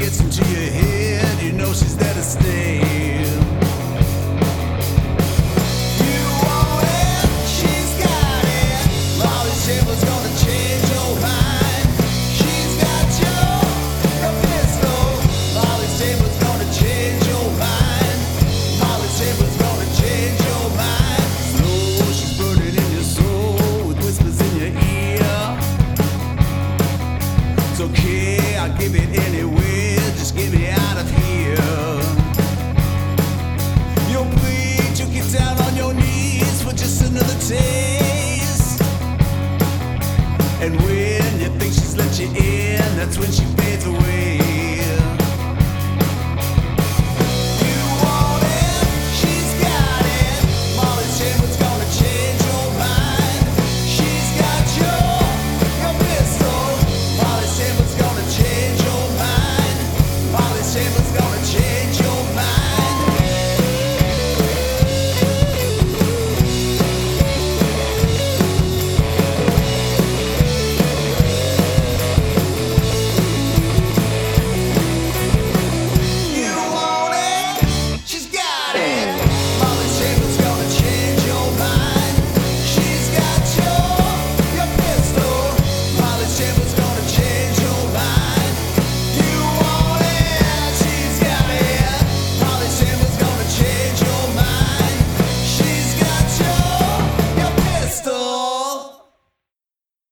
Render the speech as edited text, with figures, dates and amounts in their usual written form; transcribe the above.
gets into your head, you know she's there to stay. You want it, she's got it. Molly Sable's gonna change your mind. She's got your pistol. Molly Sable's gonna change your mind. Molly Sable's gonna change your mind. Slow, she's burning in your soul with whispers in your ear. It's okay, I'll give it anyway. Just get me out of here. You'll bleed, you get down on your knees for just another taste. And when you think she's let you in, that's when she fades away.